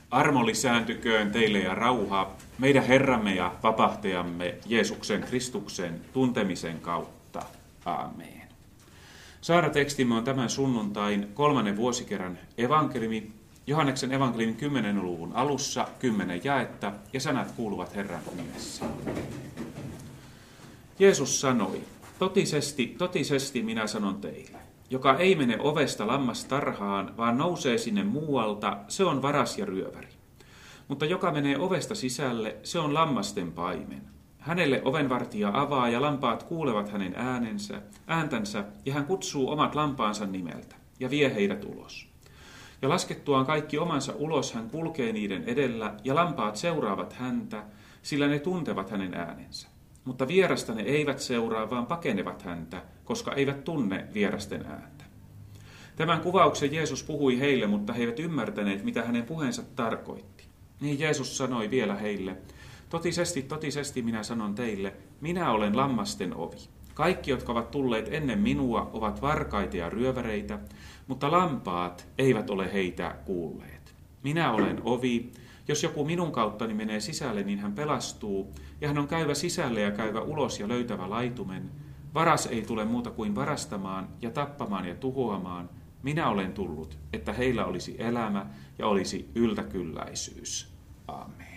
Armo lisääntyköön teille ja rauha meidän Herramme ja vapahtajamme Jeesuksen Kristuksen tuntemisen kautta. Aamen. Saaratekstimme on tämän sunnuntain 3. vuosikerran evankeliumi, Johanneksen evankeliumin 10. luvun alussa 10 jaetta, ja sanat kuuluvat Herran nimessä. Jeesus sanoi, totisesti, totisesti minä sanon teille, joka ei mene ovesta lammastarhaan, vaan nousee sinne muualta, se on varas ja ryöväri. Mutta joka menee ovesta sisälle, se on lammasten paimen. Hänelle ovenvartija avaa ja lampaat kuulevat hänen ääntänsä, ja hän kutsuu omat lampaansa nimeltä ja vie heidät ulos. Ja laskettuaan kaikki omansa ulos, hän kulkee niiden edellä, ja lampaat seuraavat häntä, sillä ne tuntevat hänen äänensä. Mutta vierasta ne eivät seuraa, vaan pakenevat häntä, koska eivät tunne vierasten ääntä. Tämän kuvauksen Jeesus puhui heille, mutta he eivät ymmärtäneet, mitä hänen puheensa tarkoitti. Niin Jeesus sanoi vielä heille, totisesti, totisesti minä sanon teille, minä olen lammasten ovi. Kaikki, jotka ovat tulleet ennen minua, ovat varkaita ja ryöväreitä, mutta lampaat eivät ole heitä kuulleet. Minä olen ovi. Jos joku minun kauttani menee sisälle, niin hän pelastuu, ja hän on käyvä sisälle ja käyvä ulos ja löytävä laitumen. Varas ei tule muuta kuin varastamaan ja tappamaan ja tuhoamaan. Minä olen tullut, että heillä olisi elämä ja olisi yltäkylläisyys. Amen.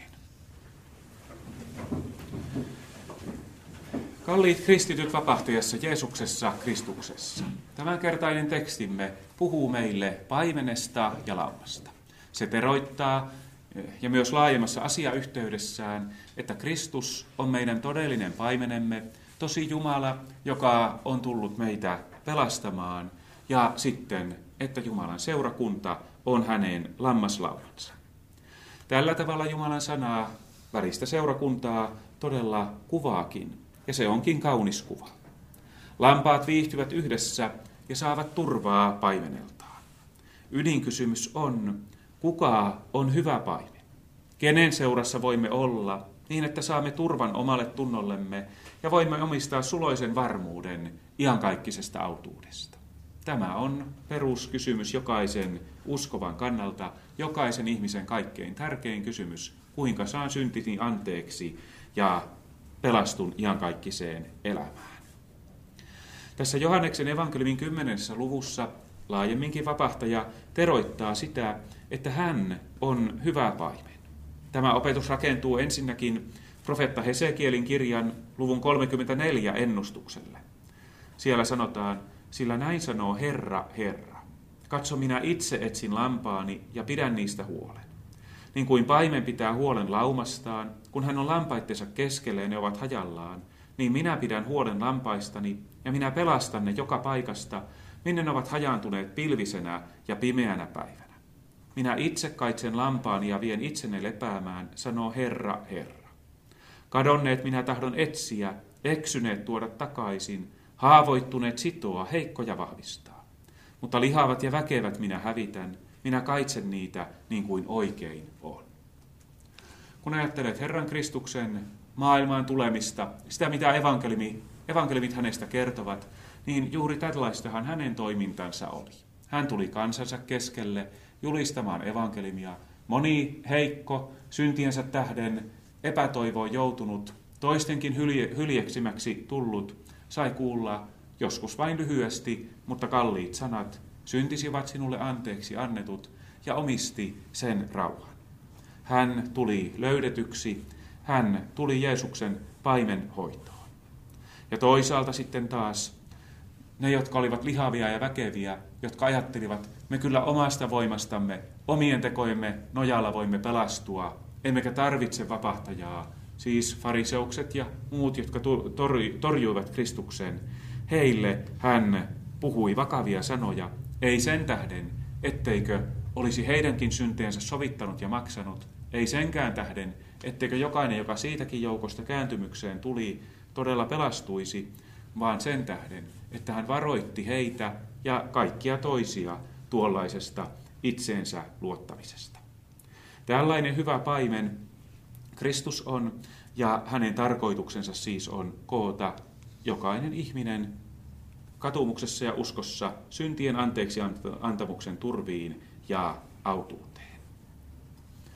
Kalliit kristityt vapahtajassa Jeesuksessa Kristuksessa. Tämänkertainen tekstimme puhuu meille paimenesta ja laumasta. Se teroittaa ja myös laajemmassa asiayhteydessään, että Kristus on meidän todellinen paimenemme, tosi Jumala, joka on tullut meitä pelastamaan, ja sitten, että Jumalan seurakunta on hänen lammaslaumansa. Tällä tavalla Jumalan sanaa väristä seurakuntaa todella kuvaakin, ja se onkin kaunis kuva. Lampaat viihtyvät yhdessä ja saavat turvaa paimeneltaan. Ydinkysymys on, kuka on hyvä paimen? Kenen seurassa voimme olla niin, että saamme turvan omalle tunnollemme ja voimme omistaa suloisen varmuuden iankaikkisesta autuudesta? Tämä on peruskysymys jokaisen uskovan kannalta, jokaisen ihmisen kaikkein tärkein kysymys, kuinka saan syntini anteeksi ja pelastun iankaikkiseen elämään. Tässä Johanneksen evankeliumin 10. luvussa laajemminkin vapahtaja teroittaa sitä, että hän on hyvä paimen. Tämä opetus rakentuu ensinnäkin profeetta Hesekielin kirjan luvun 34 ennustukselle. Siellä sanotaan, sillä näin sanoo Herra, Herra. Katso, minä itse etsin lampaani ja pidän niistä huolen. Niin kuin paimen pitää huolen laumastaan, kun hän on lampaittensa keskellä ja ne ovat hajallaan, niin minä pidän huolen lampaistani ja minä pelastan ne joka paikasta, minne ne ovat hajaantuneet pilvisenä ja pimeänä päivänä. Minä itse kaitsen lampaani ja vien itsenne lepäämään, sanoo Herra, Herra. Kadonneet minä tahdon etsiä, eksyneet tuoda takaisin, haavoittuneet sitoa, heikkoja vahvistaa. Mutta lihavat ja väkevät minä hävitän, minä kaitsen niitä niin kuin oikein on. Kun ajattelet Herran Kristuksen maailmaan tulemista, sitä mitä evankeliumit hänestä kertovat, niin juuri tällaistahan hänen toimintansa oli. Hän tuli kansansa keskelle julistamaan evankeliumia. Moni heikko, syntiensä tähden epätoivoon joutunut, toistenkin hyljeksimäksi tullut, sai kuulla joskus vain lyhyesti, mutta kalliit sanat, syntisivat sinulle anteeksi annetut, ja omisti sen rauhan. Hän tuli löydetyksi, hän tuli Jeesuksen paimenhoitoon. Ja toisaalta sitten taas ne, jotka olivat lihavia ja väkeviä, jotka ajattelivat, me kyllä omasta voimastamme, omien tekojemme nojalla voimme pelastua, emmekä tarvitse vapahtajaa, siis fariseukset ja muut, jotka torjuivat Kristuksen. Heille hän puhui vakavia sanoja, ei sen tähden, etteikö olisi heidänkin synteensä sovittanut ja maksanut, ei senkään tähden, etteikö jokainen, joka siitäkin joukosta kääntymykseen tuli, todella pelastuisi, vaan sen tähden, että hän varoitti heitä ja kaikkia toisia tuollaisesta itseensä luottamisesta. Tällainen hyvä paimen Kristus on, ja hänen tarkoituksensa siis on koota jokainen ihminen katumuksessa ja uskossa syntien anteeksi antamuksen turviin ja autuuteen.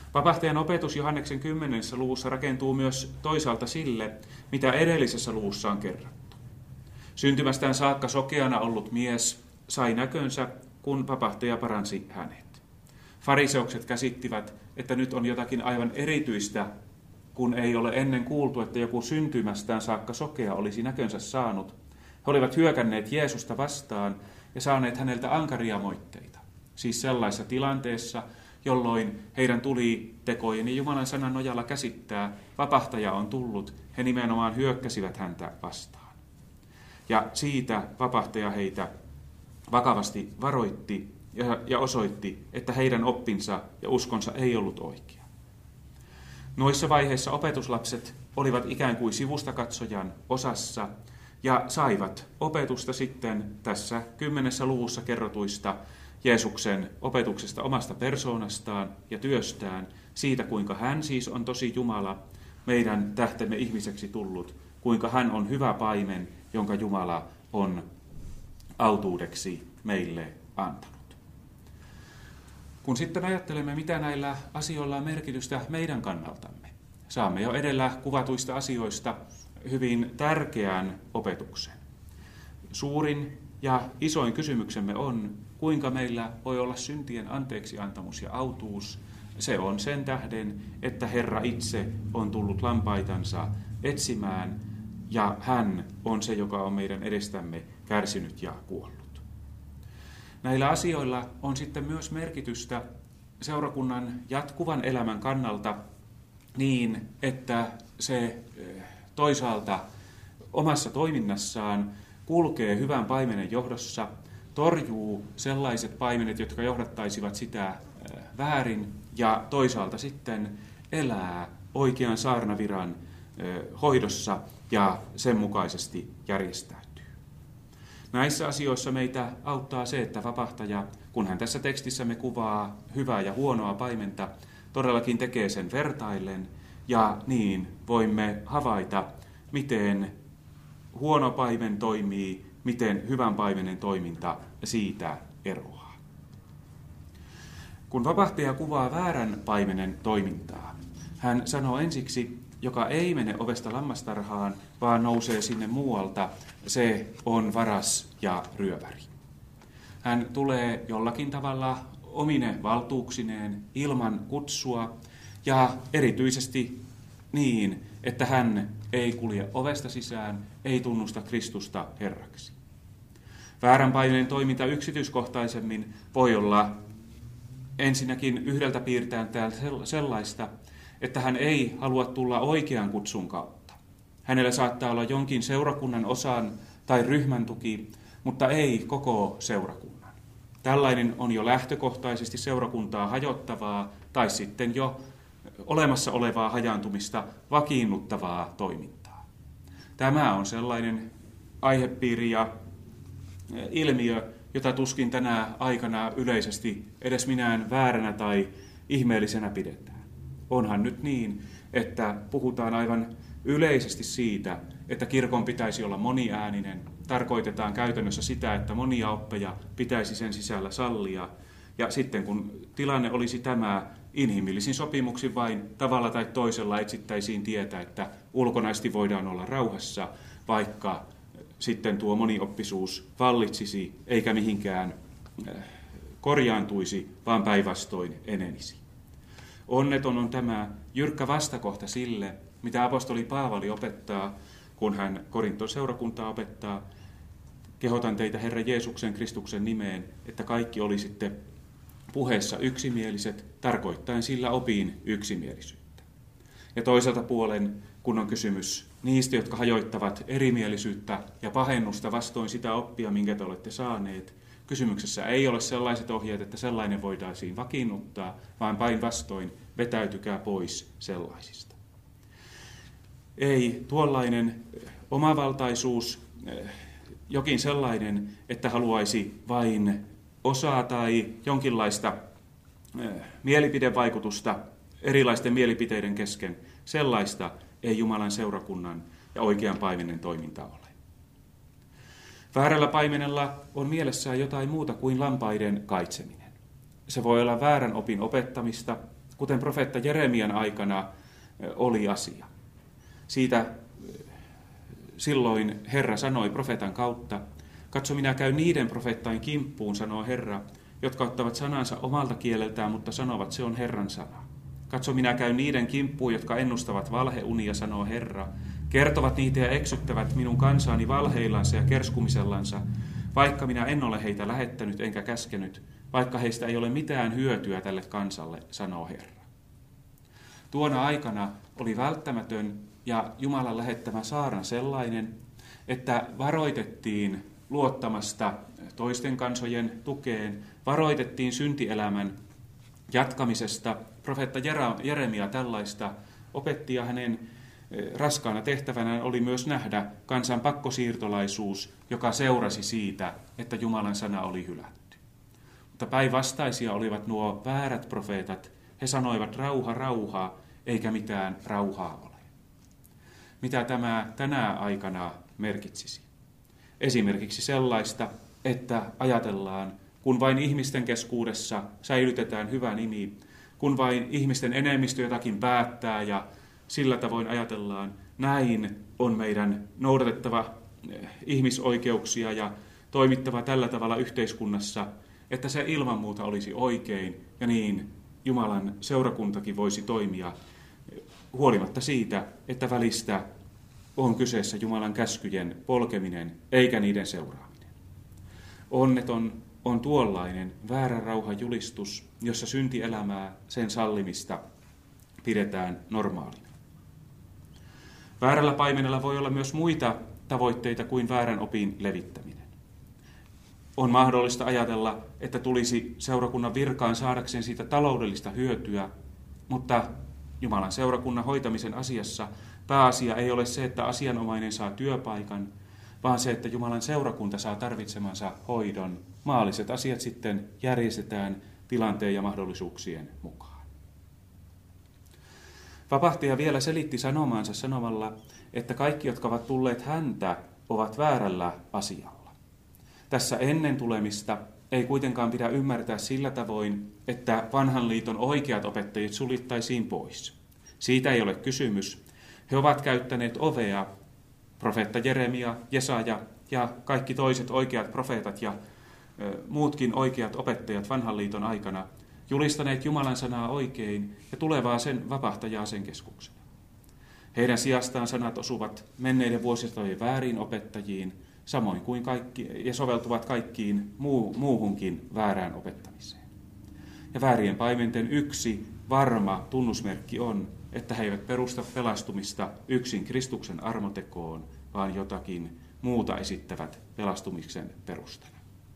Vapahtajan opetus Johanneksen 10. luvussa rakentuu myös toisaalta sille, mitä edellisessä luvussa on kerrattu. Syntymästään saakka sokeana ollut mies sai näkönsä, kun vapahtaja paransi hänet. Fariseukset käsittivät, että nyt on jotakin aivan erityistä, kun ei ole ennen kuultu, että joku syntymästään saakka sokea olisi näkönsä saanut. He olivat hyökänneet Jeesusta vastaan ja saaneet häneltä ankaria moitteita. Siis sellaisessa tilanteessa, jolloin heidän tuli tekojen ja Jumalan sanan nojalla käsittää, vapahtaja on tullut, he nimenomaan hyökkäsivät häntä vastaan. Ja siitä vapahtaja heitä vakavasti varoitti ja osoitti, että heidän oppinsa ja uskonsa ei ollut oikea. Noissa vaiheissa opetuslapset olivat ikään kuin sivustakatsojan osassa ja saivat opetusta sitten tässä 10. luvussa kerrotuista Jeesuksen opetuksesta omasta persoonastaan ja työstään, siitä kuinka hän siis on tosi Jumala, meidän tähtemme ihmiseksi tullut, kuinka hän on hyvä paimen, jonka Jumala on autuudeksi meille antanut. Kun sitten ajattelemme, mitä näillä asioilla on merkitystä meidän kannaltamme, saamme jo edellä kuvatuista asioista hyvin tärkeän opetuksen. Suurin ja isoin kysymyksemme on, kuinka meillä voi olla syntien anteeksiantamus ja autuus. Se on sen tähden, että Herra itse on tullut lampaitansa etsimään, ja hän on se, joka on meidän edestämme kärsinyt ja kuollut. Näillä asioilla on sitten myös merkitystä seurakunnan jatkuvan elämän kannalta niin, että se toisaalta omassa toiminnassaan kulkee hyvän paimenen johdossa, torjuu sellaiset paimenet, jotka johdattaisivat sitä väärin, ja toisaalta sitten elää oikean saarnaviran hoidossa ja sen mukaisesti järjestäytyy. Näissä asioissa meitä auttaa se, että vapahtaja, kun hän tässä tekstissämme kuvaa hyvää ja huonoa paimenta, todellakin tekee sen vertaillen, ja niin voimme havaita, miten huono paimen toimii, miten hyvän paimenen toiminta siitä eroaa. Kun vapahtaja kuvaa väärän paimenen toimintaa, hän sanoo ensiksi, joka ei mene ovesta lammastarhaan, vaan nousee sinne muualta, se on varas ja ryöväri. Hän tulee jollakin tavalla omine valtuuksineen ilman kutsua ja erityisesti niin, että hän ei kulje ovesta sisään, ei tunnusta Kristusta Herraksi. Väärän paimenen toiminta yksityiskohtaisemmin voi olla ensinnäkin yhdeltä piirtein sellaista, että hän ei halua tulla oikean kutsun kautta. Hänellä saattaa olla jonkin seurakunnan osan tai ryhmän tuki, mutta ei koko seurakunnan. Tällainen on jo lähtökohtaisesti seurakuntaa hajottavaa tai sitten jo olemassa olevaa hajaantumista vakiinnuttavaa toimintaa. Tämä on sellainen aihepiiri ja ilmiö, jota tuskin tänä aikana yleisesti edes minään vääränä tai ihmeellisenä pidetään. Onhan nyt niin, että puhutaan aivan yleisesti siitä, että kirkon pitäisi olla moniääninen. Tarkoitetaan käytännössä sitä, että monia oppeja pitäisi sen sisällä sallia. Ja sitten kun tilanne olisi tämä, inhimillisin sopimuksin vain tavalla tai toisella etsittäisiin tietä, että ulkonaisesti voidaan olla rauhassa, vaikka sitten tuo monioppisuus vallitsisi eikä mihinkään korjaantuisi, vaan päinvastoin enenisi. Onneton on tämä jyrkkä vastakohta sille, mitä apostoli Paavali opettaa, kun hän Korinton seurakuntaa opettaa. Kehotan teitä Herra Jeesuksen Kristuksen nimeen, että kaikki olisitte puheessa yksimieliset, tarkoittaen sillä opin yksimielisyyttä. Ja toisaalta puolen, kun on kysymys niistä, jotka hajoittavat erimielisyyttä ja pahennusta vastoin sitä oppia, minkä te olette saaneet, kysymyksessä ei ole sellaiset ohjeet, että sellainen voitaisiin vakiinnuttaa, vaan päinvastoin vetäytykää pois sellaisista. Ei tuollainen omavaltaisuus, jokin sellainen, että haluaisi vain osaa tai jonkinlaista mielipidevaikutusta erilaisten mielipiteiden kesken, sellaista ei Jumalan seurakunnan ja oikean paimenen toiminta ole. Väärällä paimenella on mielessään jotain muuta kuin lampaiden kaitseminen. Se voi olla väärän opin opettamista, kuten profeetta Jeremian aikana oli asia. Siitä silloin Herra sanoi profeetan kautta, katso, minä käyn niiden profeettain kimppuun, sanoo Herra, jotka ottavat sanansa omalta kieleltään, mutta sanovat, se on Herran sana. Katso, minä käyn niiden kimppuun, jotka ennustavat valheunia, sanoo Herra, kertovat niitä ja eksyttävät minun kansaani valheillansa ja kerskumisellansa, vaikka minä en ole heitä lähettänyt enkä käskenyt, vaikka heistä ei ole mitään hyötyä tälle kansalle, sanoo Herra. Tuona aikana oli välttämätön ja Jumalan lähettämä saarna sellainen, että varoitettiin luottamasta toisten kansojen tukeen, varoitettiin syntielämän jatkamisesta. Profeetta Jeremia tällaista opetti ja hänen raskaana tehtävänään oli myös nähdä kansan pakkosiirtolaisuus, joka seurasi siitä, että Jumalan sana oli hylätty. Mutta päinvastaisia olivat nuo väärät profeetat. He sanoivat rauha, rauhaa, eikä mitään rauhaa ole. Mitä tämä tänä aikana merkitsisi? Esimerkiksi sellaista, että ajatellaan, kun vain ihmisten keskuudessa säilytetään hyvä nimi, kun vain ihmisten enemmistö jotakin päättää ja sillä tavoin ajatellaan, näin on meidän noudatettava ihmisoikeuksia ja toimittava tällä tavalla yhteiskunnassa, että se ilman muuta olisi oikein ja niin Jumalan seurakuntakin voisi toimia huolimatta siitä, että välistä on kyseessä Jumalan käskyjen polkeminen eikä niiden seuraaminen. Onneton on tuollainen väärän rauhan julistus, jossa syntielämää, sen sallimista pidetään normaalina. Väärällä paimenella voi olla myös muita tavoitteita kuin väärän opin levittäminen. On mahdollista ajatella, että tulisi seurakunnan virkaan saadakseen siitä taloudellista hyötyä, mutta Jumalan seurakunnan hoitamisen asiassa pääasia ei ole se, että asianomainen saa työpaikan, vaan se, että Jumalan seurakunta saa tarvitsemansa hoidon. Maalliset asiat sitten järjestetään tilanteen ja mahdollisuuksien mukaan. Vapahtaja vielä selitti sanomaansa sanomalla, että kaikki, jotka ovat tulleet häntä, ovat väärällä asialla. Tässä ennen tulemista ei kuitenkaan pidä ymmärtää sillä tavoin, että vanhan liiton oikeat opettajat suljettaisiin pois. Siitä ei ole kysymys. He ovat käyttäneet ovea, profeetta Jeremia, Jesaja ja kaikki toiset oikeat profeetat ja muutkin oikeat opettajat vanhan liiton aikana, julistaneet Jumalan sanaa oikein ja tulevaa sen vapahtajaa sen keskuksena. Heidän sijastaan sanat osuvat menneiden vuosisatojen väärin opettajiin, samoin kuin ja soveltuvat kaikkiin muuhunkin väärään opettamiseen. Ja väärien paimenten yksi varma tunnusmerkki on, että he eivät perusta pelastumista yksin Kristuksen armotekoon, vaan jotakin muuta esittävät pelastumisen perustana.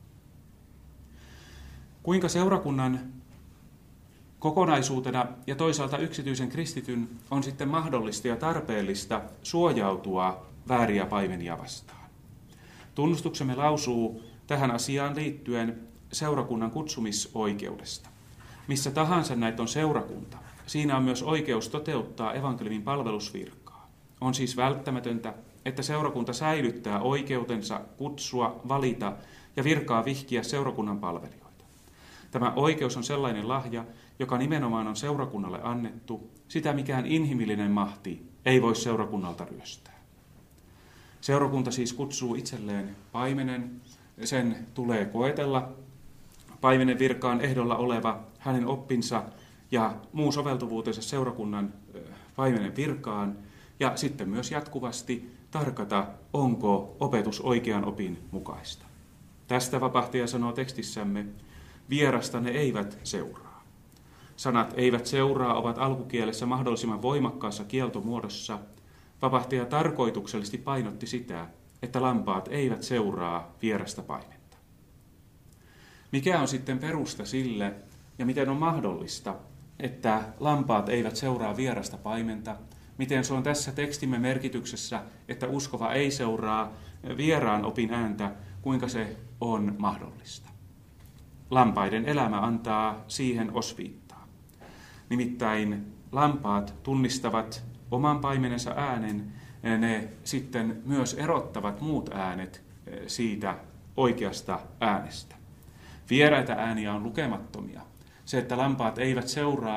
Kuinka seurakunnan kokonaisuutena ja toisaalta yksityisen kristityn on sitten mahdollista ja tarpeellista suojautua vääriä paimenia vastaan? Tunnustuksemme lausuu tähän asiaan liittyen seurakunnan kutsumisoikeudesta. Missä tahansa näitä on seurakunta, siinä on myös oikeus toteuttaa evankeliumin palvelusvirkaa. On siis välttämätöntä, että seurakunta säilyttää oikeutensa kutsua, valita ja virkaa vihkiä seurakunnan palvelijoita. Tämä oikeus on sellainen lahja, joka nimenomaan on seurakunnalle annettu. Sitä mikään inhimillinen mahti ei voi seurakunnalta ryöstää. Seurakunta siis kutsuu itselleen paimenen. Sen tulee koetella paimenen virkaan ehdolla oleva hänen oppinsa ja muu soveltuvuutensa seurakunnan paimenen virkaan. Ja sitten myös jatkuvasti tarkata, onko opetus oikean opin mukaista. Tästä vapahtaja sanoo tekstissämme, vierasta ne eivät seuraa. Sanat eivät seuraa ovat alkukielessä mahdollisimman voimakkaassa kieltomuodossa. Vapahtaja tarkoituksellisesti painotti sitä, että lampaat eivät seuraa vierasta paimenta. Mikä on sitten perusta sille ja miten on mahdollista, että lampaat eivät seuraa vierasta paimenta? Miten se on tässä tekstimme merkityksessä, että uskova ei seuraa vieraan opin ääntä, kuinka se on mahdollista? Lampaiden elämä antaa siihen osviittaa. Nimittäin lampaat tunnistavat oman paimenensa äänen, ne sitten myös erottavat muut äänet siitä oikeasta äänestä. Vieraita ääniä on lukemattomia. Se, että lampaat eivät seuraa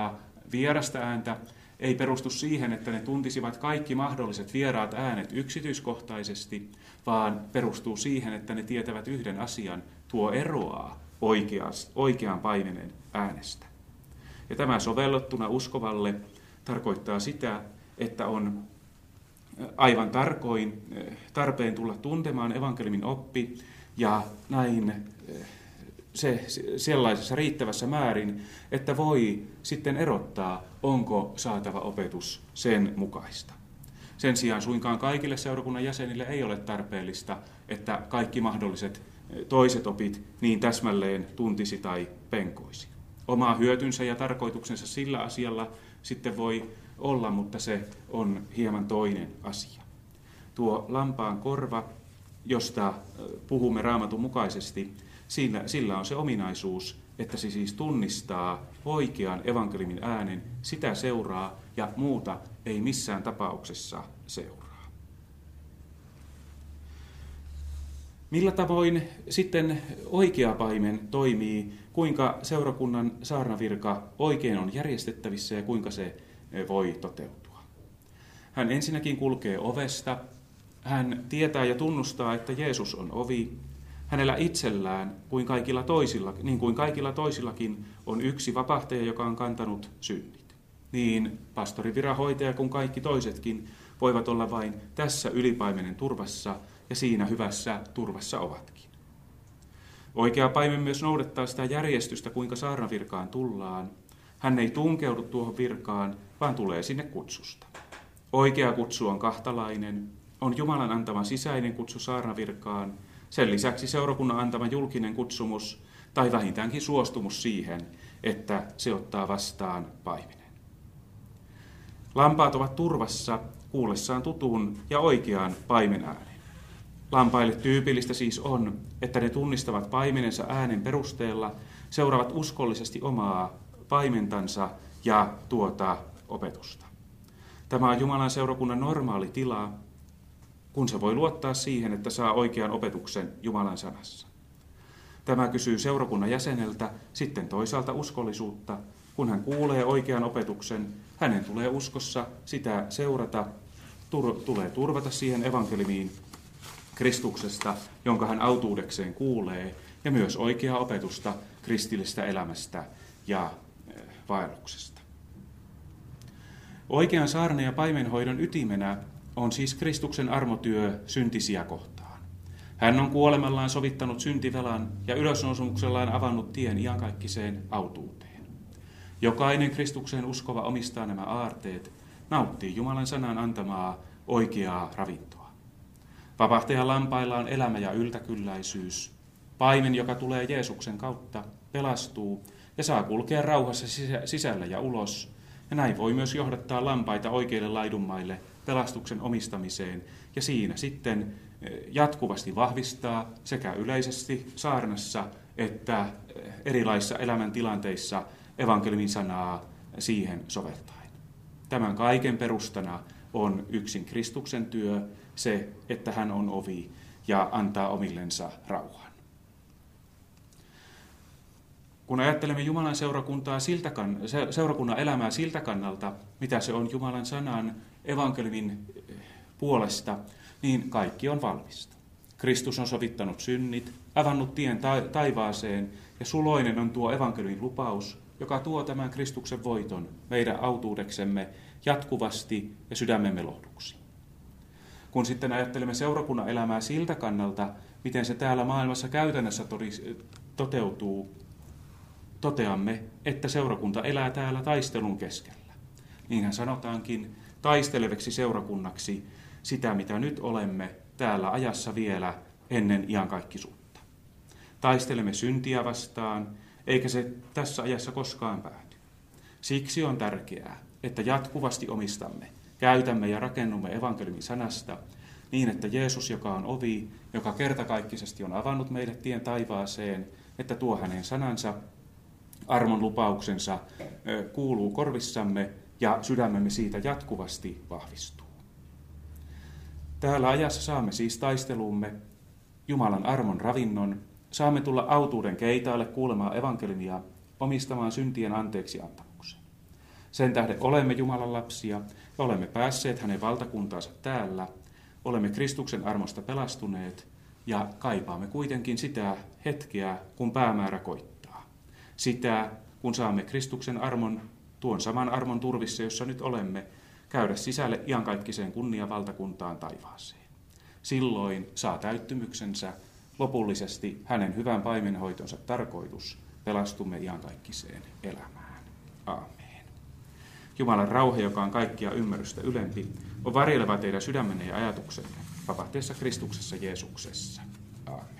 vierasta ääntä ei perustu siihen, että ne tuntisivat kaikki mahdolliset vieraat äänet yksityiskohtaisesti, vaan perustuu siihen, että ne tietävät yhden asian, tuo eroaa oikean paimenen äänestä. Ja tämä sovellettuna uskovalle tarkoittaa sitä, että on aivan tarpeen tulla tuntemaan evankeliumin oppi ja näin se sellaisessa riittävässä määrin, että voi sitten erottaa, onko saatava opetus sen mukaista. Sen sijaan suinkaan kaikille seurakunnan jäsenille ei ole tarpeellista, että kaikki mahdolliset toiset opit niin täsmälleen tuntisi tai penkoisi. Oma hyötynsä ja tarkoituksensa sillä asialla sitten voi olla, mutta se on hieman toinen asia. Tuo lampaan korva, josta puhumme Raamatun mukaisesti, sillä on se ominaisuus, että se siis tunnistaa oikean evankeliumin äänen, sitä seuraa ja muuta ei missään tapauksessa seuraa. Millä tavoin sitten oikea paimen toimii, kuinka seurakunnan saarnavirka oikein on järjestettävissä ja kuinka se voi toteutua? Hän ensinnäkin kulkee ovesta, hän tietää ja tunnustaa, että Jeesus on ovi. Hänellä itsellään, niin kuin kaikilla toisillakin, on yksi vapahtaja, joka on kantanut synnit. Niin pastorin viranhoitaja kuin kaikki toisetkin voivat olla vain tässä ylipaimenen turvassa ja siinä hyvässä turvassa ovatkin. Oikea paimen myös noudattaa sitä järjestystä, kuinka saarnavirkaan tullaan. Hän ei tunkeudu tuohon virkaan, vaan tulee sinne kutsusta. Oikea kutsu on kahtalainen, on Jumalan antama sisäinen kutsu saarnavirkaan, sen lisäksi seurakunnan antama julkinen kutsumus tai vähintäänkin suostumus siihen, että se ottaa vastaan paimenen. Lampaat ovat turvassa kuullessaan tutun ja oikean paimen äänen. Lampaille tyypillistä siis on, että ne tunnistavat paimenensa äänen perusteella, seuraavat uskollisesti omaa paimentansa ja tuota opetusta. Tämä on Jumalan seurakunnan normaali tila, kun se voi luottaa siihen, että saa oikean opetuksen Jumalan sanassa. Tämä kysyy seurakunnan jäseneltä sitten toisaalta uskollisuutta. Kun hän kuulee oikean opetuksen, hänen tulee uskossa sitä seurata, tulee turvata siihen evankeliumiin Kristuksesta, jonka hän autuudekseen kuulee, ja myös oikeaa opetusta kristillistä elämästä ja vaelluksesta. Oikean saarna- ja paimenhoidon ytimenä on siis Kristuksen armotyö syntisiä kohtaan. Hän on kuolemallaan sovittanut syntivelan ja ylösnousemuksellaan avannut tien iankaikkiseen autuuteen. Jokainen Kristukseen uskova omistaa nämä aarteet, nauttii Jumalan sanan antamaa oikeaa ravintoa. Vapahtajan lampailla on elämä ja yltäkylläisyys. Paimen, joka tulee Jeesuksen kautta, pelastuu ja saa kulkea rauhassa sisällä ja ulos. Ja näin voi myös johdattaa lampaita oikeille laidunmaille pelastuksen omistamiseen ja siinä sitten jatkuvasti vahvistaa sekä yleisesti saarnassa että erilaisissa elämäntilanteissa evankeliumin sanaa siihen soveltaen. Tämän kaiken perustana on yksin Kristuksen työ, se, että hän on ovi ja antaa omillensa rauhan. Kun ajattelemme Jumalan seurakunnan elämää siltä kannalta, mitä se on Jumalan sanan evankeliumin puolesta, niin kaikki on valmista. Kristus on sovittanut synnit, avannut tien taivaaseen ja suloinen on tuo evankeliumin lupaus, joka tuo tämän Kristuksen voiton meidän autuudeksemme jatkuvasti ja sydämemme lohduksi. Kun sitten ajattelemme seurakunnan elämää siltä kannalta, miten se täällä maailmassa käytännössä toteutuu, toteamme, että seurakunta elää täällä taistelun keskellä. Niinhän sanotaankin taisteleveksi seurakunnaksi sitä, mitä nyt olemme täällä ajassa vielä ennen iankaikkisuutta. Taistelemme syntiä vastaan, eikä se tässä ajassa koskaan pääty. Siksi on tärkeää, että jatkuvasti omistamme, käytämme ja rakennumme evankeliumin sanasta niin, että Jeesus, joka on ovi, joka kertakaikkisesti on avannut meille tien taivaaseen, että tuo hänen sanansa, armon lupauksensa kuuluu korvissamme ja sydämemme siitä jatkuvasti vahvistuu. Täällä ajassa saamme siis taistelumme Jumalan armon ravinnon, saamme tulla autuuden keitaalle kuulemaan evankeliumia, omistamaan syntien anteeksiantamuksen. Sen tähden olemme Jumalan lapsia ja olemme päässeet hänen valtakuntaansa täällä. Olemme Kristuksen armosta pelastuneet ja kaipaamme kuitenkin sitä hetkeä, kun päämäärä koittaa. Sitä, kun saamme Kristuksen armon, tuon saman armon turvissa, jossa nyt olemme, käydä sisälle iankaikkiseen kunniavaltakuntaan taivaaseen. Silloin saa täyttymyksensä lopullisesti hänen hyvän paimenhoitonsa tarkoitus. Pelastumme iankaikkiseen elämään. Aamen. Jumalan rauha, joka on kaikkia ymmärrystä ylempi, on varjeleva teidän sydämenne ja ajatuksenne vapahtaessa Kristuksessa Jeesuksessa. Aamen.